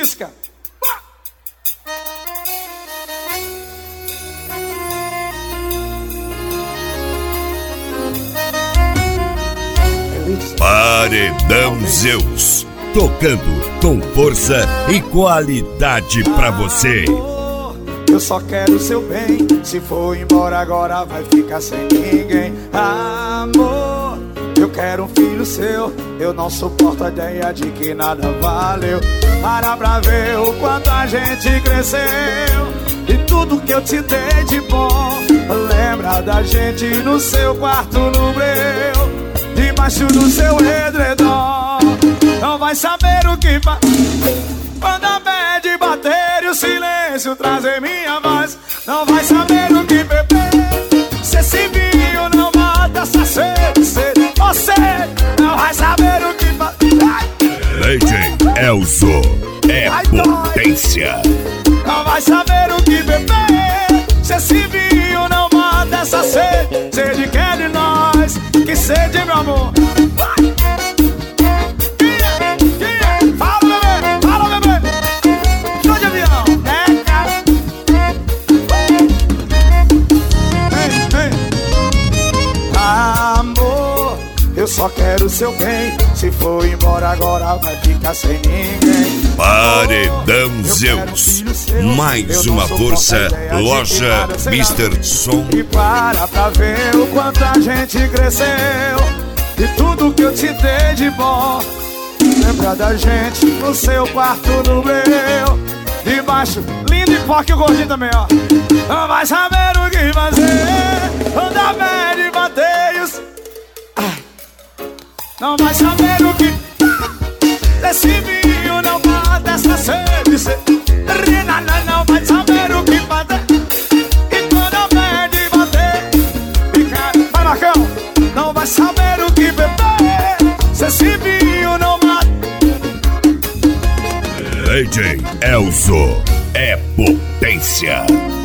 Pisca. Paredão Zeus, tocando com força e qualidade pra você. Eu só quero o seu bem. Se for embora agora vai ficar sem ninguém. Amor, eu quero um filho seu. Eu não suporto a ideia de que nada valeu. Para pra ver o quanto a gente cresceu e tudo que eu te dei de bom. Lembra da gente no seu quarto no breu, debaixo do seu edredom. Não vai saber o que faz quando a bad bater e o silêncio trazer minha voz. Não vai saber o que beber se esse vinho não mata essa sede. Você não vai saber o que faz. DJ Elzo é potência. Não vai saber o que beber se esse vinho não mata essa sede. Sede que é de nós, que sede, meu amor. Vai! Fala, bebê! Fala, bebê! Tô de avião! É, cara! Amor, eu só quero o seu bem. Se for embora agora vai ficar sem ninguém. Paredão Zeus, mais uma força, loja Mr. Som. E para pra ver o quanto a gente cresceu e tudo que eu te dei de bom. Lembra da gente no seu quarto no breu, debaixo, lindo e forte o gordinho também, ó. Não vai saber o que fazer quando a bad bateios. Não vai saber o que desse vinho não mata essa sede. Não vai saber o que fazer e quando a bad bater fica. Vai, Marcão! Não vai saber o que beber se esse vinho não mata. DJ Elzo é potência.